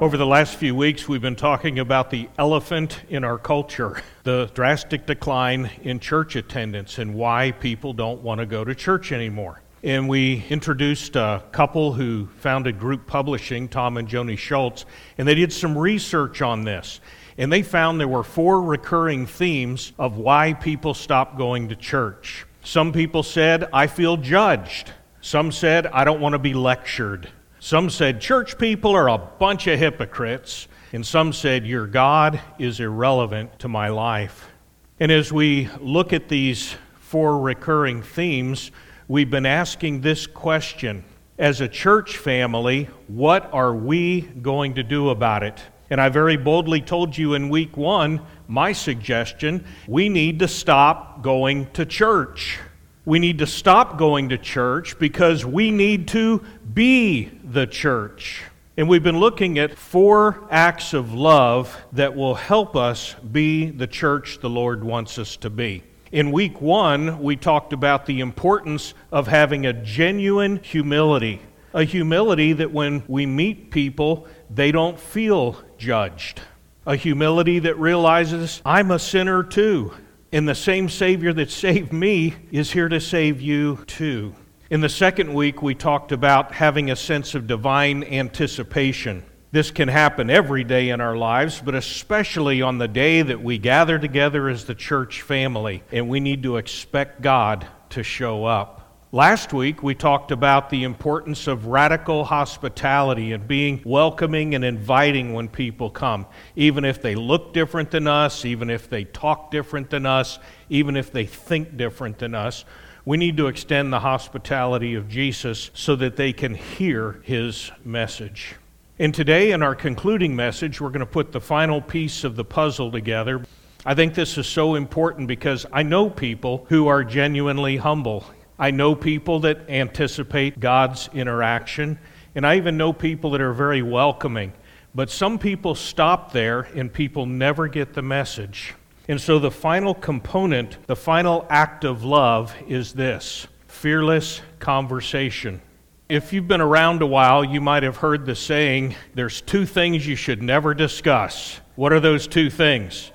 Over the last few weeks, we've been talking about the elephant in our culture, the drastic decline in church attendance and why people don't want to go to church anymore. And we introduced a couple who founded Group Publishing, Tom and Joni Schultz, and they did some research on this. And they found there were 4 recurring themes of why people stop going to church. Some people said, I feel judged. Some said, I don't want to be lectured. Some said, church people are a bunch of hypocrites. And some said, your God is irrelevant to my life. And as we look at these 4 recurring themes, we've been asking this question. As a church family, what are we going to do about it? And I very boldly told you in week 1, my suggestion, we need to stop going to church. We need to stop going to church because we need to be the church. And we've been looking at 4 acts of love that will help us be the church the Lord wants us to be. In week 1, we talked about the importance of having a genuine humility. A humility that when we meet people, they don't feel judged. A humility that realizes, I'm a sinner too. And the same Savior that saved me is here to save you too. In the second week, we talked about having a sense of divine anticipation. This can happen every day in our lives, but especially on the day that we gather together as the church family, and we need to expect God to show up. Last week, we talked about the importance of radical hospitality and being welcoming and inviting when people come, even if they look different than us, even if they talk different than us, even if they think different than us. We need to extend the hospitality of Jesus so that they can hear his message. And today, in our concluding message, we're going to put the final piece of the puzzle together. I think this is so important because I know people who are genuinely humble. I know people that anticipate God's interaction, and I even know people that are very welcoming. But some people stop there, and people never get the message. And so the final component, the final act of love is this: fearless conversation. If you've been around a while, you might have heard the saying, there's 2 things you should never discuss. What are those 2 things?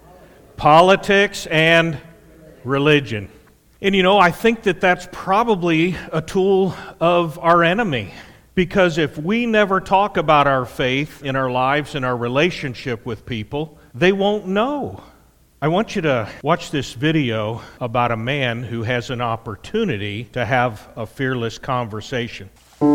Politics and religion. And I think that that's probably a tool of our enemy. Because if we never talk about our faith in our lives and our relationship with people, they won't know. I want you to watch this video about a man who has an opportunity to have a fearless conversation.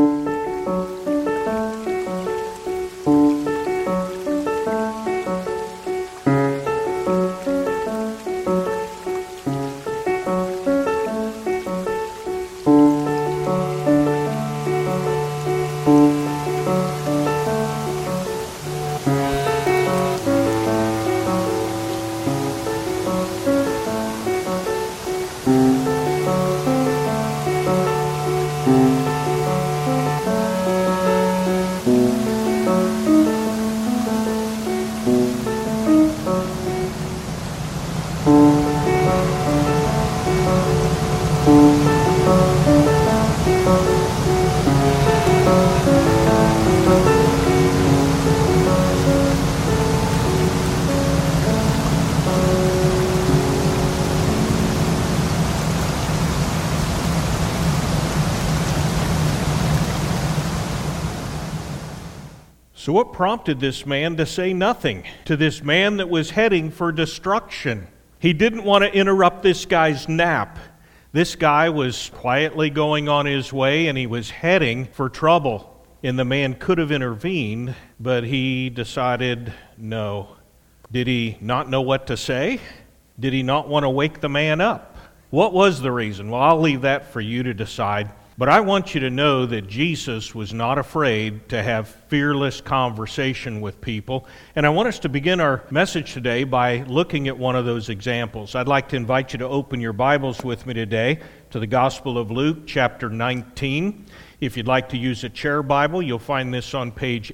So what prompted this man to say nothing to this man that was heading for destruction? He didn't want to interrupt this guy's nap. This guy was quietly going on his way, and he was heading for trouble. And the man could have intervened, but he decided no. Did he not know what to say? Did he not want to wake the man up? What was the reason? Well, I'll leave that for you to decide. But I want you to know that Jesus was not afraid to have fearless conversation with people. And I want us to begin our message today by looking at one of those examples. I'd like to invite you to open your Bibles with me today to the Gospel of Luke, chapter 19. If you'd like to use a chair Bible, you'll find this on page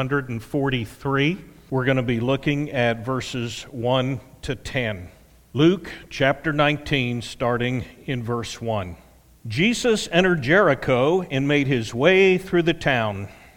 843. We're going to be looking at verses 1 to 10. Luke, chapter 19, starting in verse 1. Jesus entered Jericho and made his way through the town.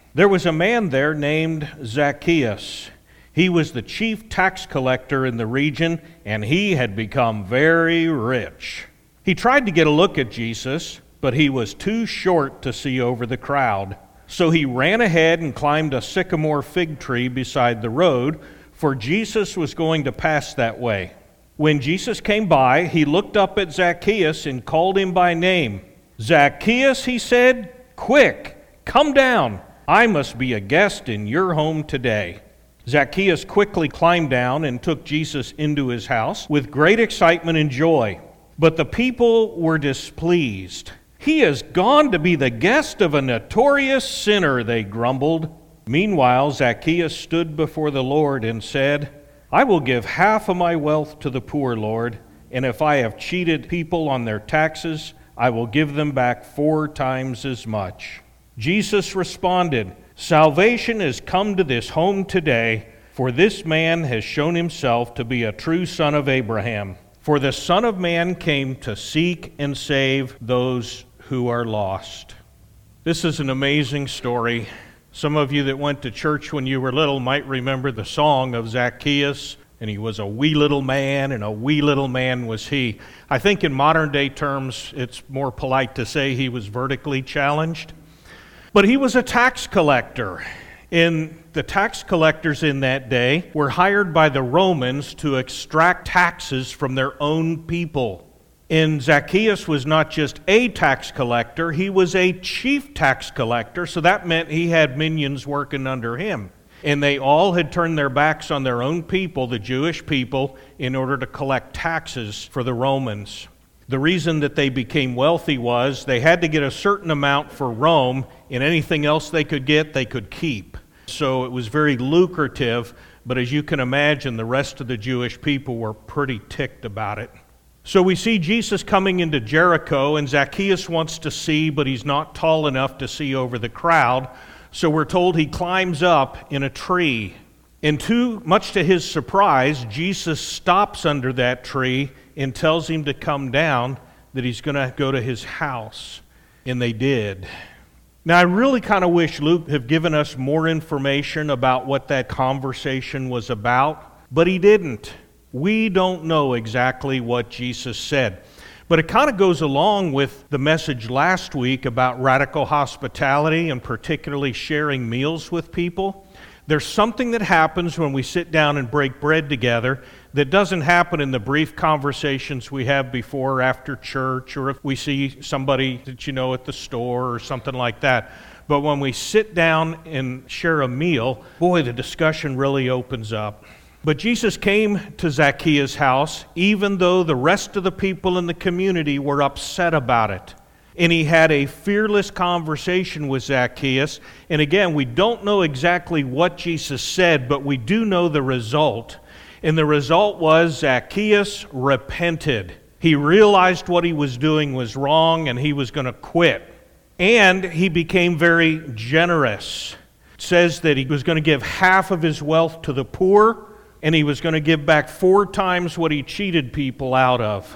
There was a man there named Zacchaeus. He was the chief tax collector in the region, and he had become very rich. He tried to get a look at Jesus, but he was too short to see over the crowd. So he ran ahead and climbed a sycamore fig tree beside the road, for Jesus was going to pass that way. When Jesus came by, he looked up at Zacchaeus and called him by name. "Zacchaeus," he said, "quick, come down. I must be a guest in your home today." Zacchaeus quickly climbed down and took Jesus into his house with great excitement and joy. But the people were displeased. "He has gone to be the guest of a notorious sinner," they grumbled. Meanwhile, Zacchaeus stood before the Lord and said, "I will give half of my wealth to the poor, Lord, and if I have cheated people on their taxes, I will give them back 4 times as much." Jesus responded, "Salvation has come to this home today, for this man has shown himself to be a true son of Abraham. For the Son of Man came to seek and save those who are lost." This is an amazing story. Some of you that went to church when you were little might remember the song of Zacchaeus, and he was a wee little man, and a wee little man was he. I think in modern day terms, it's more polite to say he was vertically challenged. But he was a tax collector, and the tax collectors in that day were hired by the Romans to extract taxes from their own people. And Zacchaeus was not just a tax collector, he was a chief tax collector, so that meant he had minions working under him. And they all had turned their backs on their own people, the Jewish people, in order to collect taxes for the Romans. The reason that they became wealthy was they had to get a certain amount for Rome, and anything else they could get, they could keep. So it was very lucrative, but as you can imagine, the rest of the Jewish people were pretty ticked about it. So we see Jesus coming into Jericho, and Zacchaeus wants to see, but he's not tall enough to see over the crowd. So we're told he climbs up in a tree. And too much to his surprise, Jesus stops under that tree and tells him to come down, that he's going to go to his house. And they did. Now, I really kind of wish Luke had given us more information about what that conversation was about, but he didn't. We don't know exactly what Jesus said. But it kind of goes along with the message last week about radical hospitality and particularly sharing meals with people. There's something that happens when we sit down and break bread together that doesn't happen in the brief conversations we have before or after church, or if we see somebody that you know at the store or something like that. But when we sit down and share a meal, boy, the discussion really opens up. But Jesus came to Zacchaeus' house, even though the rest of the people in the community were upset about it. And he had a fearless conversation with Zacchaeus. And again, we don't know exactly what Jesus said, but we do know the result. And the result was Zacchaeus repented. He realized what he was doing was wrong, and he was going to quit. And he became very generous. It says that he was going to give half of his wealth to the poor, and he was going to give back 4 times what he cheated people out of.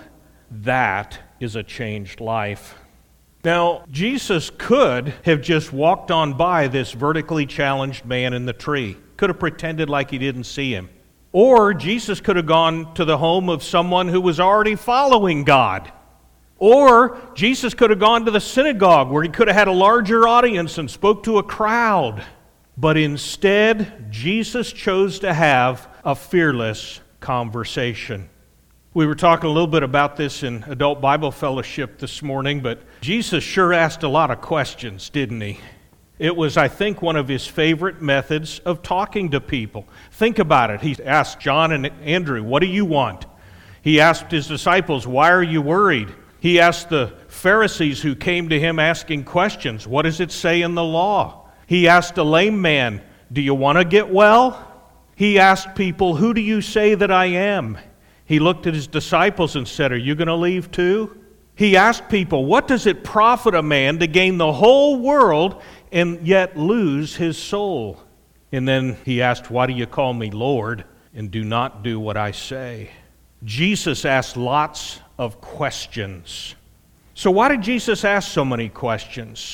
That is a changed life. Now, Jesus could have just walked on by this vertically challenged man in the tree. Could have pretended like he didn't see him. Or Jesus could have gone to the home of someone who was already following God. Or Jesus could have gone to the synagogue where he could have had a larger audience and spoke to a crowd. But instead, Jesus chose to have a fearless conversation. We were talking a little bit about this in Adult Bible Fellowship this morning, but Jesus sure asked a lot of questions, didn't he? It was, I think, one of his favorite methods of talking to people. Think about it. He asked John and Andrew, "What do you want?" He asked his disciples, "Why are you worried?" He asked the Pharisees who came to him asking questions, "What does it say in the law?" He asked a lame man, "Do you want to get well?" He asked people, "Who do you say that I am?" He looked at his disciples and said, "Are you going to leave too?" He asked people, "What does it profit a man to gain the whole world and yet lose his soul?" And then he asked, "Why do you call me Lord and do not do what I say?" Jesus asked lots of questions. So why did Jesus ask so many questions?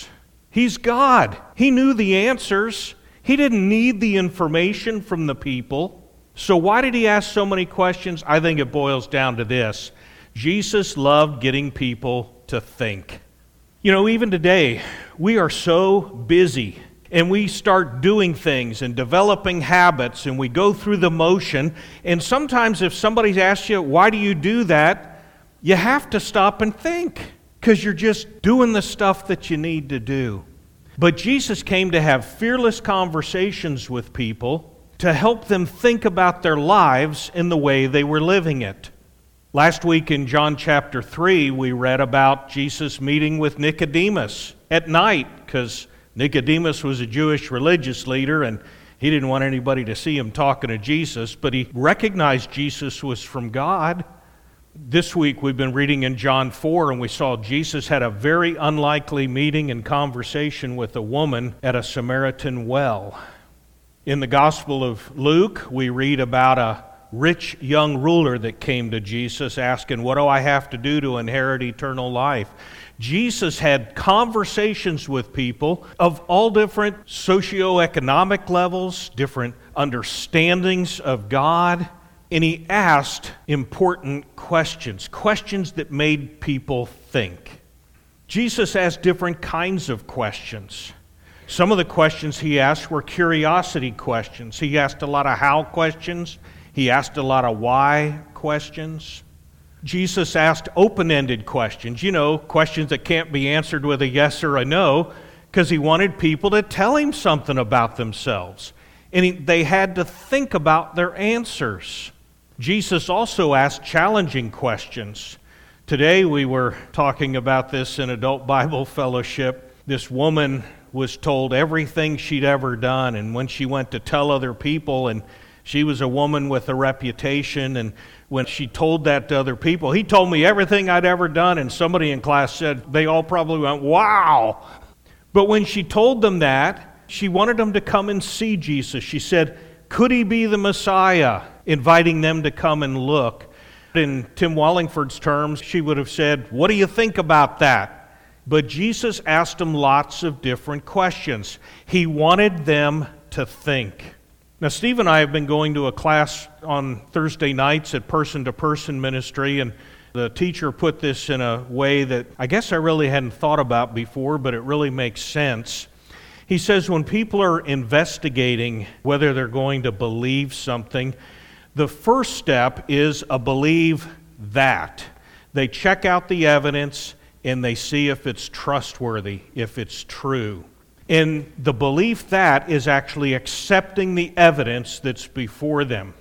He's God. He knew the answers. He didn't need the information from the people. So why did he ask so many questions? I think it boils down to this. Jesus loved getting people to think. You know, even today, we are so busy and we start doing things and developing habits and we go through the motion. And sometimes if somebody asks you, why do you do that? You have to stop and think because you're just doing the stuff that you need to do. But Jesus came to have fearless conversations with people to help them think about their lives in the way they were living it. Last week in John chapter 3, we read about Jesus meeting with Nicodemus at night because Nicodemus was a Jewish religious leader and he didn't want anybody to see him talking to Jesus, but he recognized Jesus was from God. This week we've been reading in John 4 and we saw Jesus had a very unlikely meeting and conversation with a woman at a Samaritan well. In the Gospel of Luke, we read about a rich young ruler that came to Jesus asking, what do I have to do to inherit eternal life? Jesus had conversations with people of all different socioeconomic levels, different understandings of God, and he asked important questions, questions that made people think. Jesus asked different kinds of questions. Some of the questions he asked were curiosity questions. He asked a lot of how questions. He asked a lot of why questions. Jesus asked open-ended questions, questions that can't be answered with a yes or a no, because he wanted people to tell him something about themselves. And they had to think about their answers. Jesus also asked challenging questions. Today we were talking about this in Adult Bible Fellowship. This woman was told everything she'd ever done, and when she went to tell other people, and she was a woman with a reputation, and when she told that to other people, he told me everything I'd ever done, and somebody in class said, they all probably went, wow. But when she told them that, she wanted them to come and see Jesus. She said, could he be the Messiah? Inviting them to come and look. In Tim Wallingford's terms, she would have said, what do you think about that? But Jesus asked them lots of different questions. He wanted them to think. Now, Steve and I have been going to a class on Thursday nights at Person-to-Person Ministry, and the teacher put this in a way that I guess I really hadn't thought about before, but it really makes sense. He says when people are investigating whether they're going to believe something, the first step is a believe that. They check out the evidence and they see if it's trustworthy, if it's true. And the belief that is actually accepting the evidence that's before them.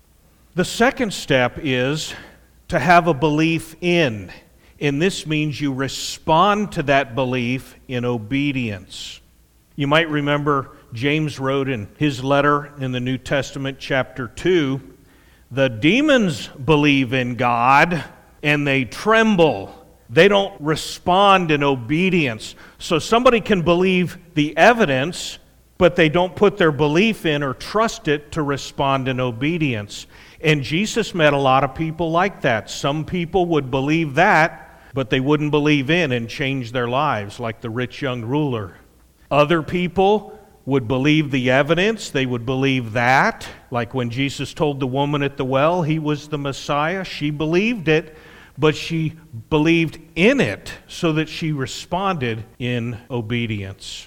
The second step is to have a belief in. And this means you respond to that belief in obedience. You might remember James wrote in his letter in the New Testament, chapter 2, the demons believe in God and they tremble. They don't respond in obedience. So somebody can believe the evidence, but they don't put their belief in or trust it to respond in obedience. And Jesus met a lot of people like that. Some people would believe that, but they wouldn't believe in and change their lives, like the rich young ruler. Other people would believe the evidence. They would believe that, like when Jesus told the woman at the well he was the Messiah. She believed it, but she believed in it so that she responded in obedience.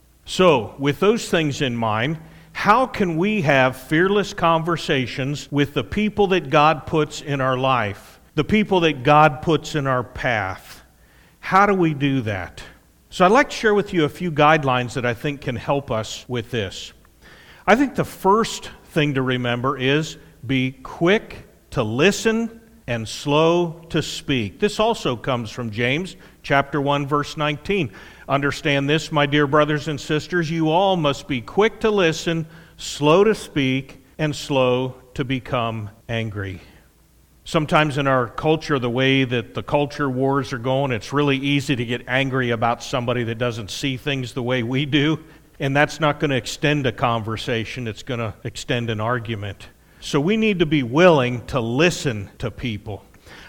So, with those things in mind, how can we have fearless conversations with the people that God puts in our life, the people that God puts in our path? How do we do that? So I'd like to share with you a few guidelines that I think can help us with this. I think the first thing to remember is be quick to listen and slow to speak. This also comes from James chapter 1, verse 19. Understand this, my dear brothers and sisters, you all must be quick to listen, slow to speak, and slow to become angry. Sometimes in our culture, the way that the culture wars are going, it's really easy to get angry about somebody that doesn't see things the way we do, and that's not going to extend a conversation, it's going to extend an argument. So we need to be willing to listen to people.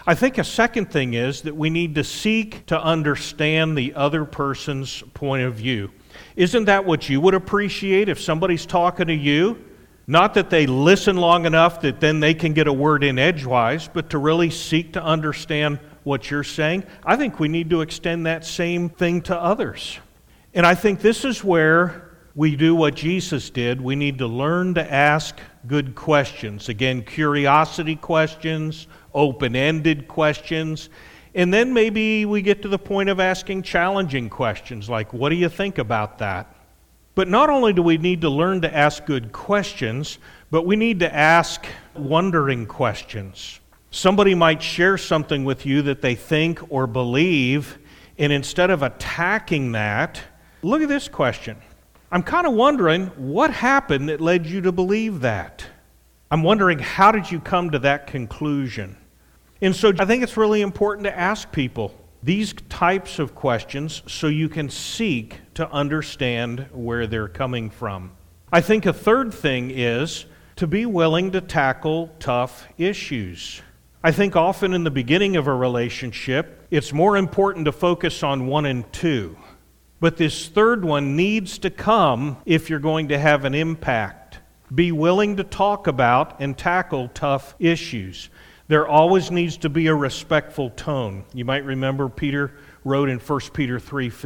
I think a second thing is that we need to seek to understand the other person's point of view. Isn't that what you would appreciate if somebody's talking to you? Not that they listen long enough that then they can get a word in edgewise, but to really seek to understand what you're saying. I think we need to extend that same thing to others. And I think this is where we do what Jesus did. We need to learn to ask good questions. Again, curiosity questions, open-ended questions. And then maybe we get to the point of asking challenging questions like, what do you think about that? But not only do we need to learn to ask good questions, but we need to ask wondering questions. Somebody might share something with you that they think or believe, and instead of attacking that, look at this question. I'm kind of wondering what happened that led you to believe that. I'm wondering, how did you come to that conclusion? And so I think it's really important to ask people these types of questions so you can seek to understand where they're coming from. I think a third thing is to be willing to tackle tough issues. I think often in the beginning of a relationship, it's more important to focus on 1 and 2. But this third one needs to come if you're going to have an impact. Be willing to talk about and tackle tough issues. There always needs to be a respectful tone. You might remember Peter wrote in 1 Peter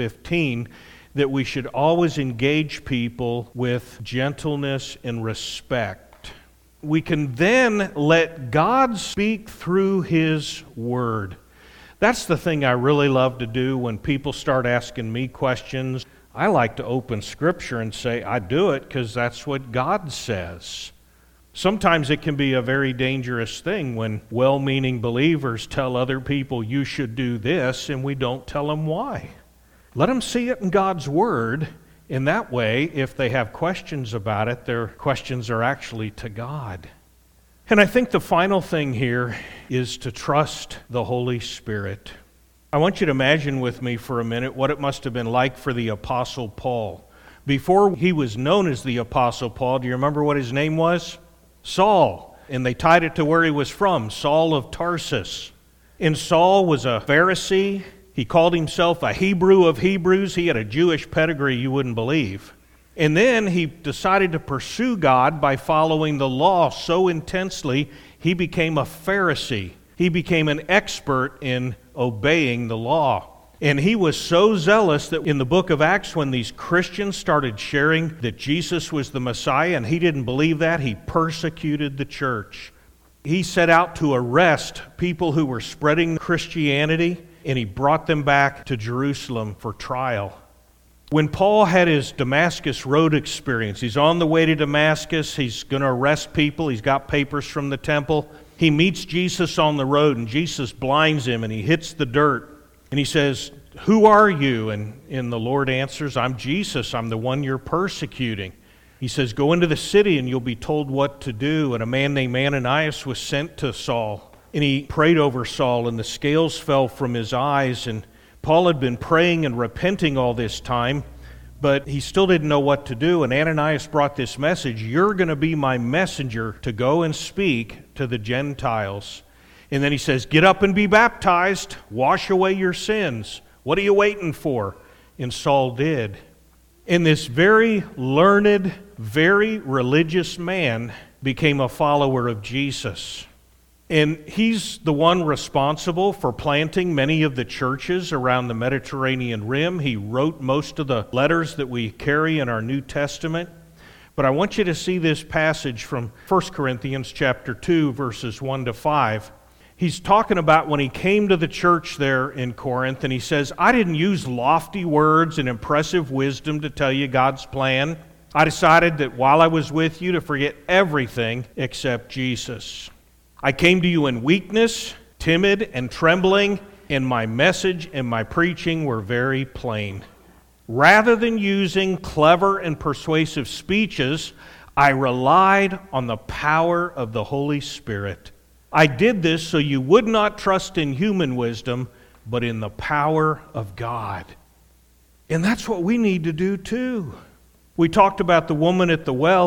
3:15 that we should always engage people with gentleness and respect. We can then let God speak through His Word. That's the thing I really love to do when people start asking me questions. I like to open Scripture and say, I do it because that's what God says. Sometimes it can be a very dangerous thing when well-meaning believers tell other people you should do this and we don't tell them why. Let them see it in God's Word. In that way, if they have questions about it, their questions are actually to God. And I think the final thing here is to trust the Holy Spirit. I want you to imagine with me for a minute what it must have been like for the Apostle Paul. Before he was known as the Apostle Paul, do you remember what his name was? Saul. And they tied it to where he was from, Saul of Tarsus. And Saul was a Pharisee. He called himself a Hebrew of Hebrews. He had a Jewish pedigree you wouldn't believe. And then he decided to pursue God by following the law so intensely, he became a Pharisee. He became an expert in obeying the law. And he was so zealous that in the book of Acts, when these Christians started sharing that Jesus was the Messiah and he didn't believe that, he persecuted the church. He set out to arrest people who were spreading Christianity, and he brought them back to Jerusalem for trial. When Paul had his Damascus Road experience, he's on the way to Damascus, he's going to arrest people, he's got papers from the temple. He meets Jesus on the road, and Jesus blinds him, and he hits the dirt. And he says, "Who are you?" And the Lord answers, "I'm Jesus. I'm the one you're persecuting." He says, "Go into the city and you'll be told what to do." And a man named Ananias was sent to Saul. And he prayed over Saul, and the scales fell from his eyes. And Paul had been praying and repenting all this time, but he still didn't know what to do. And Ananias brought this message: "You're going to be my messenger to go and speak to the Gentiles." And then he says, "Get up and be baptized. Wash away your sins. What are you waiting for?" And Saul did. And this very learned, very religious man became a follower of Jesus. And he's the one responsible for planting many of the churches around the Mediterranean rim. He wrote most of the letters that we carry in our New Testament. But I want you to see this passage from 1 Corinthians chapter 2, verses 1 to 5. He's talking about when he came to the church there in Corinth, and he says, "I didn't use lofty words and impressive wisdom to tell you God's plan. I decided that while I was with you to forget everything except Jesus. I came to you in weakness, timid and trembling, and my message and my preaching were very plain. Rather than using clever and persuasive speeches, I relied on the power of the Holy Spirit. I did this so you would not trust in human wisdom, but in the power of God." And that's what we need to do too. We talked about the woman at the well, and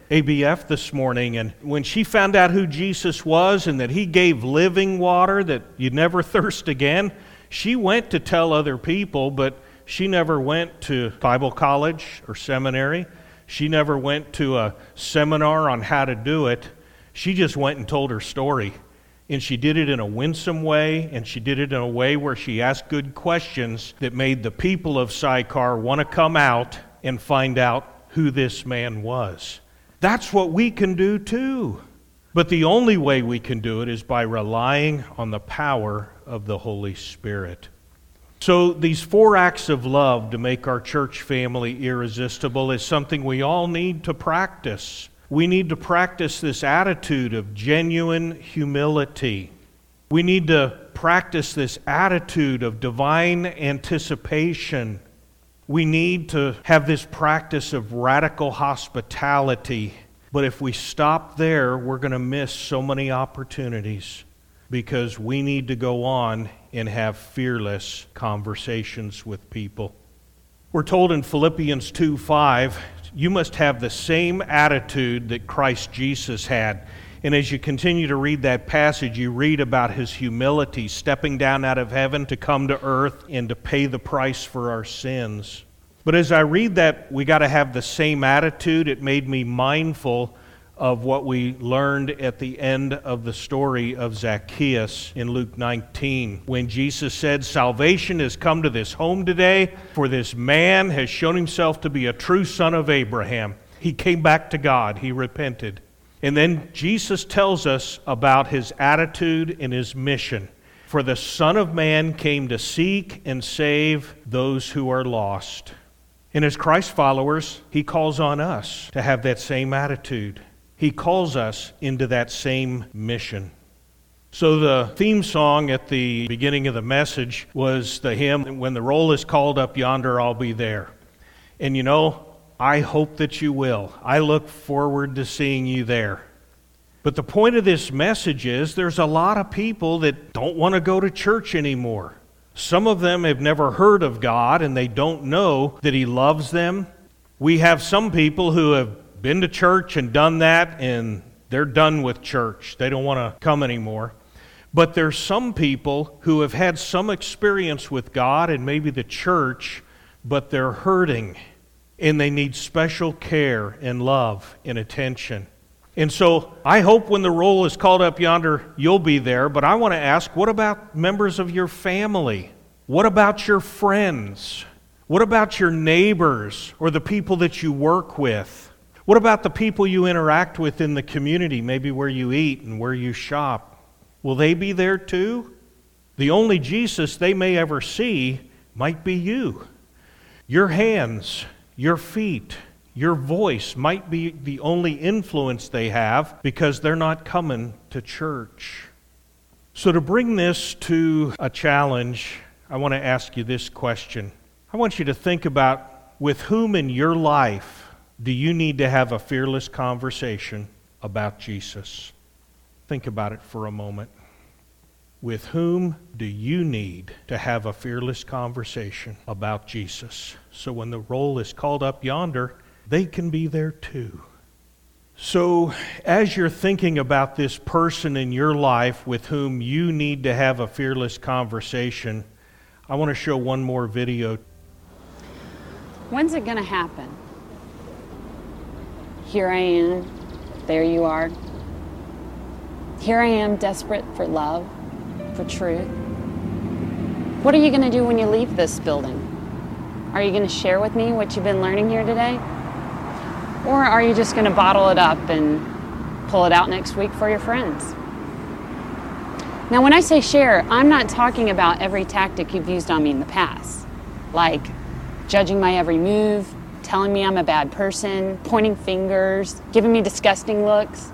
ABF this morning, and when she found out who Jesus was and that he gave living water that you'd never thirst again, she went to tell other people, but she never went to Bible college or seminary. She never went to a seminar on how to do it. She just went and told her story. And she did it in a winsome way, and she did it in a way where she asked good questions that made the people of Sychar want to come out and find out who this man was. That's what we can do too. But the only way we can do it is by relying on the power of the Holy Spirit. So these 4 acts of love to make our church family irresistible is something we all need to practice. We need to practice this attitude of genuine humility. We need to practice this attitude of divine anticipation. We need to have this practice of radical hospitality. But if we stop there, we're going to miss so many opportunities, because we need to go on and have fearless conversations with people. We're told in Philippians 2:5, you must have the same attitude that Christ Jesus had. And as you continue to read that passage, you read about his humility, stepping down out of heaven to come to earth and to pay the price for our sins. But as I read that, we got to have the same attitude. It made me mindful of what we learned at the end of the story of Zacchaeus in Luke 19, when Jesus said, salvation has come to this home today, for this man has shown himself to be a true son of Abraham. He came back to God. He repented. And then Jesus tells us about his attitude and his mission. For the Son of Man came to seek and save those who are lost. And as Christ followers, he calls on us to have that same attitude. He calls us into that same mission. So the theme song at the beginning of the message was the hymn, when the roll is called up yonder, I'll be there. And you know, I hope that you will. I look forward to seeing you there. But the point of this message is there's a lot of people that don't want to go to church anymore. Some of them have never heard of God and they don't know that he loves them. We have some people who have been to church and done that, and they're done with church. They don't want to come anymore. But there's some people who have had some experience with God and maybe the church, but they're hurting. And they need special care and love and attention. And so I hope when the roll is called up yonder, you'll be there. But I want to ask, what about members of your family? What about your friends? What about your neighbors or the people that you work with? What about the people you interact with in the community, maybe where you eat and where you shop? Will they be there too? The only Jesus they may ever see might be you. Your hands, your feet, your voice might be the only influence they have because they're not coming to church. So to bring this to a challenge, I want to ask you this question. I want you to think about, with whom in your life do you need to have a fearless conversation about Jesus? Think about it for a moment. With whom do you need to have a fearless conversation about Jesus? So when the roll is called up yonder, they can be there too. So as you're thinking about this person in your life with whom you need to have a fearless conversation, I want to show one more video. When's it going to happen? Here I am, there you are. Here I am, desperate for love, for truth. What are you going to do when you leave this building? Are you going to share with me what you've been learning here today? Or are you just going to bottle it up and pull it out next week for your friends? Now, when I say share, I'm not talking about every tactic you've used on me in the past, like judging my every move, telling me I'm a bad person, pointing fingers, giving me disgusting looks.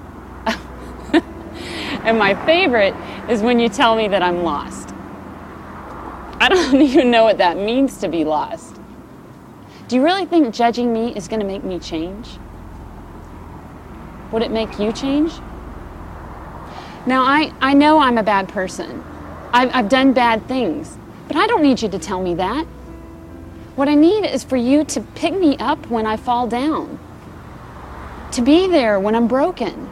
And my favorite is when you tell me that I'm lost. I don't even know what that means to be lost. Do you really think judging me is going to make me change? Would it make you change? Now, I know I'm a bad person. I've done bad things, but I don't need you to tell me that. What I need is for you to pick me up when I fall down, to be there when I'm broken.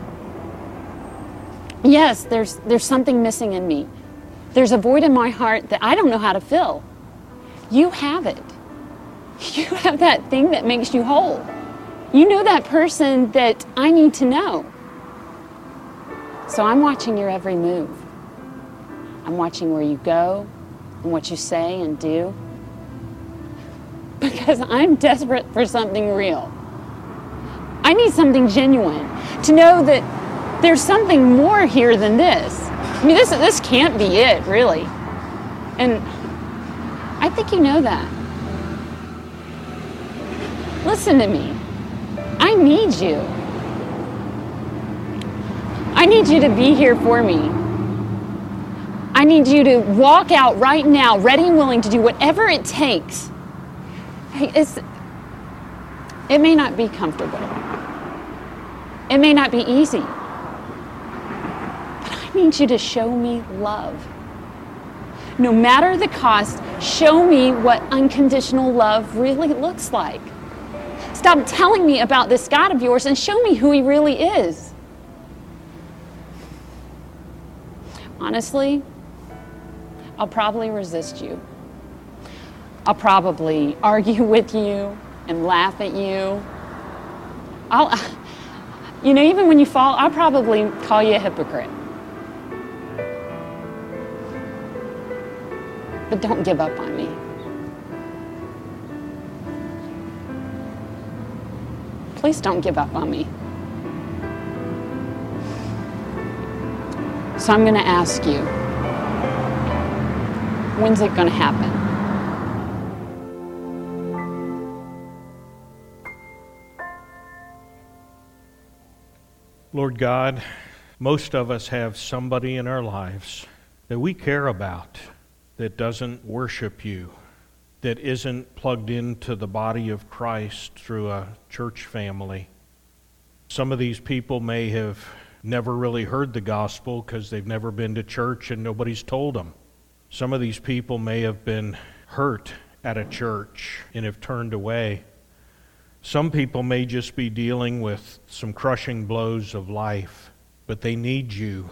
Yes, there's something missing in me. There's a void in my heart that I don't know how to fill. You have it. You have that thing that makes you whole. You know that person that I need to know. So I'm watching your every move. I'm watching where you go and what you say and do. Because I'm desperate for something real. I need something genuine. To know that there's something more here than this. I mean, this can't be it, really. And I think you know that. Listen to me. I need you. I need you to be here for me. I need you to walk out right now, ready and willing to do whatever it takes. It may not be comfortable. It may not be easy. But I need you to show me love. No matter the cost, show me what unconditional love really looks like. Stop telling me about this God of yours and show me who he really is. Honestly, I'll probably resist you. I'll probably argue with you and laugh at you. Even when you fall, I'll probably call you a hypocrite. But don't give up on me. Please don't give up on me. So I'm going to ask you, when's it going to happen? Lord God, most of us have somebody in our lives that we care about that doesn't worship you, that isn't plugged into the body of Christ through a church family. Some of these people may have never really heard the gospel because they've never been to church and nobody's told them. Some of these people may have been hurt at a church and have turned away. Some people may just be dealing with some crushing blows of life, but they need you.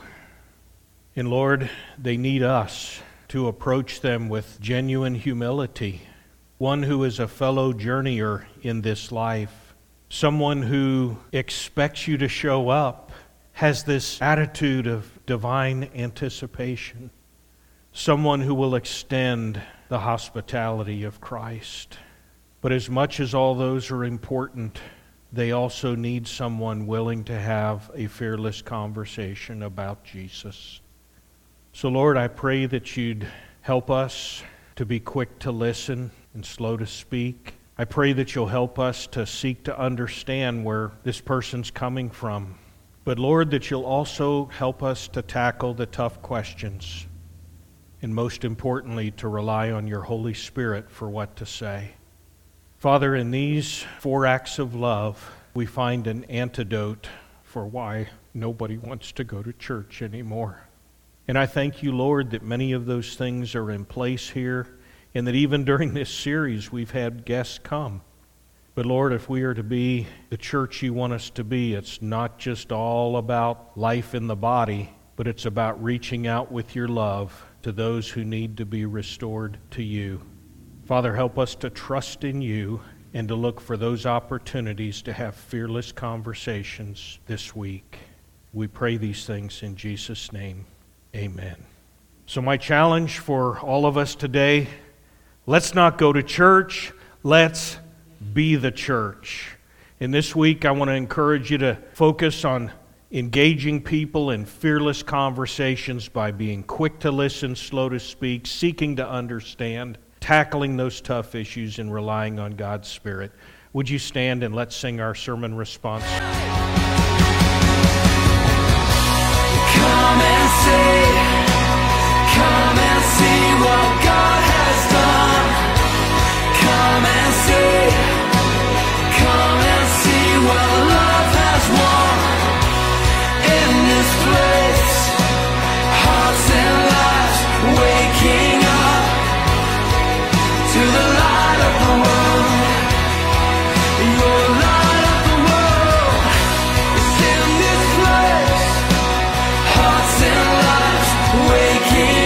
And Lord, they need us to approach them with genuine humility, one who is a fellow journeyer in this life, someone who expects you to show up, has this attitude of divine anticipation, someone who will extend the hospitality of Christ. But as much as all those are important, they also need someone willing to have a fearless conversation about Jesus. So Lord, I pray that you'd help us to be quick to listen and slow to speak. I pray that you'll help us to seek to understand where this person's coming from. But Lord, that you'll also help us to tackle the tough questions. And most importantly, to rely on your Holy Spirit for what to say. Father, in these 4 acts of love, we find an antidote for why nobody wants to go to church anymore. And I thank you, Lord, that many of those things are in place here, and that even during this series we've had guests come. But Lord, if we are to be the church you want us to be, it's not just all about life in the body, but it's about reaching out with your love to those who need to be restored to you. Father, help us to trust in you and to look for those opportunities to have fearless conversations this week. We pray these things in Jesus' name. Amen. So my challenge for all of us today, let's not go to church, let's be the church. And this week I want to encourage you to focus on engaging people in fearless conversations by being quick to listen, slow to speak, seeking to understand, tackling those tough issues, and relying on God's Spirit. Would you stand and let's sing our sermon response? Come and see what God has done. Come and see what love has won. In this place, hearts and lives waking up to the light of the world. You're the light of the world. waking